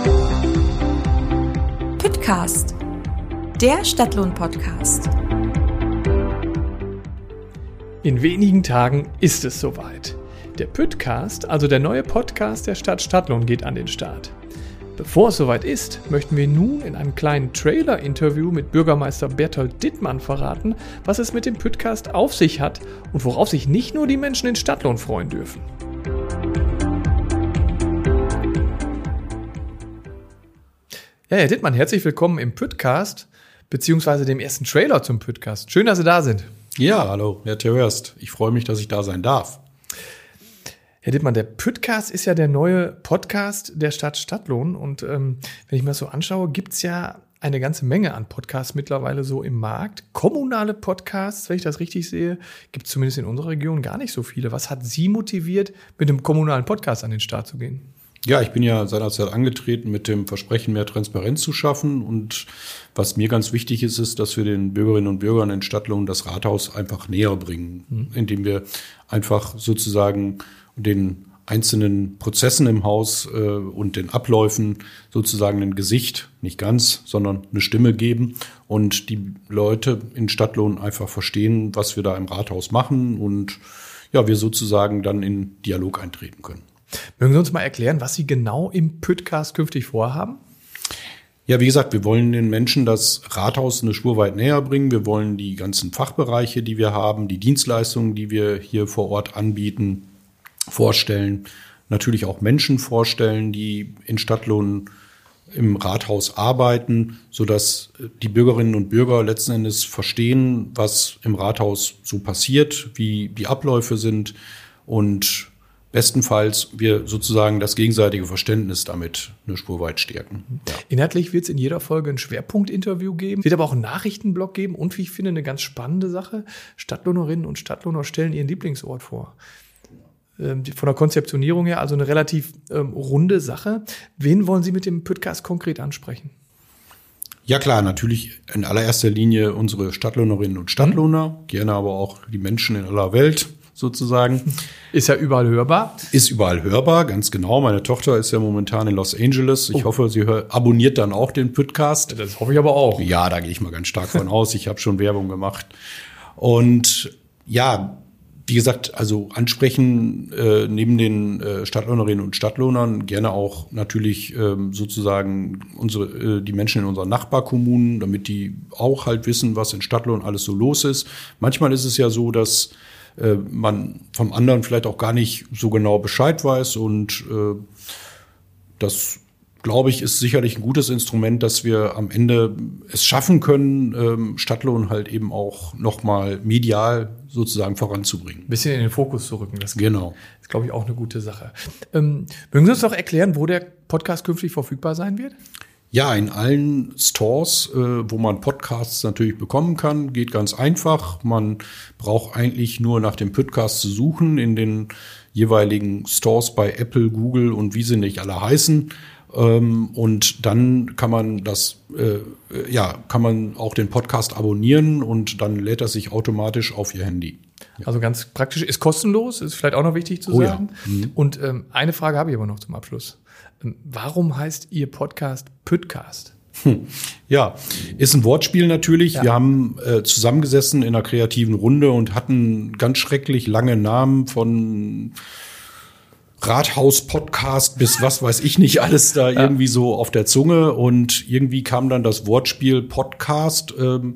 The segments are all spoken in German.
Püttcast, der Stadtlohn-Podcast. In wenigen Tagen ist es soweit. Der Püttcast, also der neue Podcast der Stadt Stadtlohn, geht an den Start. Bevor es soweit ist, möchten wir nun in einem kleinen Trailer-Interview mit Bürgermeister Berthold Dittmann verraten, was es mit dem Püttcast auf sich hat und worauf sich nicht nur die Menschen in Stadtlohn freuen dürfen. Ja, Herr Dittmann, herzlich willkommen im Püttcast, beziehungsweise dem ersten Trailer zum Püttcast. Schön, dass Sie da sind. Ja, hallo, Herr Terhörst. Ich freue mich, dass ich da sein darf. Herr Dittmann, der Püttcast ist ja der neue Podcast der Stadt Stadtlohn. Und wenn ich mir das so anschaue, gibt es ja eine ganze Menge an Podcasts mittlerweile so im Markt. Kommunale Podcasts, wenn ich das richtig sehe, gibt es zumindest in unserer Region gar nicht so viele. Was hat Sie motiviert, mit einem kommunalen Podcast an den Start zu gehen? Ja, ich bin ja seinerzeit angetreten mit dem Versprechen, mehr Transparenz zu schaffen. Und was mir ganz wichtig ist, ist, dass wir den Bürgerinnen und Bürgern in Stadtlohn das Rathaus einfach näher bringen, indem wir einfach sozusagen den einzelnen Prozessen im Haus und den Abläufen sozusagen ein Gesicht, nicht ganz, sondern eine Stimme geben und die Leute in Stadtlohn einfach verstehen, was wir da im Rathaus machen und ja, wir sozusagen dann in Dialog eintreten können. Mögen Sie uns mal erklären, was Sie genau im Püttcast künftig vorhaben? Ja, wie gesagt, wir wollen den Menschen das Rathaus eine Spur weit näher bringen. Wir wollen die ganzen Fachbereiche, die wir haben, die Dienstleistungen, die wir hier vor Ort anbieten, vorstellen. Natürlich auch Menschen vorstellen, die in Stadtlohn im Rathaus arbeiten, sodass die Bürgerinnen und Bürger letzten Endes verstehen, was im Rathaus so passiert, wie die Abläufe sind und bestenfalls wir sozusagen das gegenseitige Verständnis damit eine Spur weit stärken. Ja. Inhaltlich wird es in jeder Folge ein Schwerpunktinterview geben. Es wird aber auch einen Nachrichtenblock geben und wie ich finde, eine ganz spannende Sache. Stadtlohnerinnen und Stadtlohner stellen ihren Lieblingsort vor. Von der Konzeptionierung her also eine relativ runde Sache. Wen wollen Sie mit dem Püttcast konkret ansprechen? Ja klar, natürlich in allererster Linie unsere Stadtlohnerinnen und Stadtlohner, gerne aber auch die Menschen in aller Welt sozusagen. Ist ja überall hörbar. Ist überall hörbar, ganz genau. Meine Tochter ist ja momentan in Los Angeles. Ich hoffe, sie abonniert dann auch den Püttcast. Das hoffe ich aber auch. Ja, da gehe ich mal ganz stark von aus. Ich habe schon Werbung gemacht. Und ja, wie gesagt, also ansprechen neben den Stadtlohnerinnen und Stadtlohnern gerne auch natürlich sozusagen die Menschen in unseren Nachbarkommunen, damit die auch halt wissen, was in Stadtlohn alles so los ist. Manchmal ist es ja so, dass man vom anderen vielleicht auch gar nicht so genau Bescheid weiß und das, glaube ich, ist sicherlich ein gutes Instrument, dass wir am Ende es schaffen können, Stadtlohn halt eben auch nochmal medial sozusagen voranzubringen. Ein bisschen in den Fokus zu rücken. Das genau. Ist, glaube ich, auch eine gute Sache. Mögen Sie uns doch erklären, wo der Podcast künftig verfügbar sein wird? Ja, in allen Stores, wo man Podcasts natürlich bekommen kann, geht ganz einfach. Man braucht eigentlich nur nach dem Püttcast zu suchen in den jeweiligen Stores bei Apple, Google und wie sie nicht alle heißen. Und dann kann man kann man auch den Podcast abonnieren und dann lädt er sich automatisch auf Ihr Handy. Ja. Also ganz praktisch, ist kostenlos, ist vielleicht auch noch wichtig zu sagen. Ja. Mhm. Und eine Frage habe ich aber noch zum Abschluss. Warum heißt Ihr Podcast Püttcast? Ja, ist ein Wortspiel natürlich. Ja. Wir haben zusammengesessen in einer kreativen Runde und hatten ganz schrecklich lange Namen von Rathaus-Podcast bis was weiß ich nicht alles da irgendwie so auf der Zunge. Und irgendwie kam dann das Wortspiel Podcast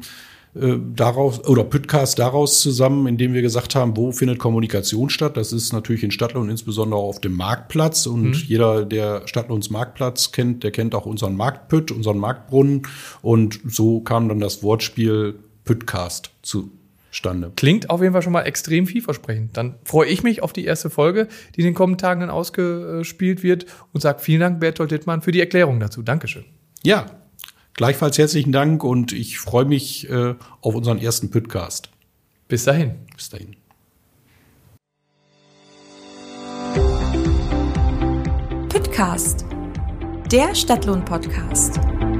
Püttcast daraus zusammen, indem wir gesagt haben, wo findet Kommunikation statt? Das ist natürlich in Stadtlohn insbesondere auf dem Marktplatz und jeder, der Stadtlohns Marktplatz kennt, der kennt auch unseren Marktpütt, unseren Marktbrunnen und so kam dann das Wortspiel Püttcast zustande. Klingt auf jeden Fall schon mal extrem vielversprechend. Dann freue ich mich auf die erste Folge, die in den kommenden Tagen dann ausgespielt wird und sage vielen Dank, Berthold Dittmann, für die Erklärung dazu. Dankeschön. Ja, gleichfalls herzlichen Dank und ich freue mich auf unseren ersten Püttcast. Bis dahin. Bis dahin. Püttcast, der Stadtlohn-Podcast.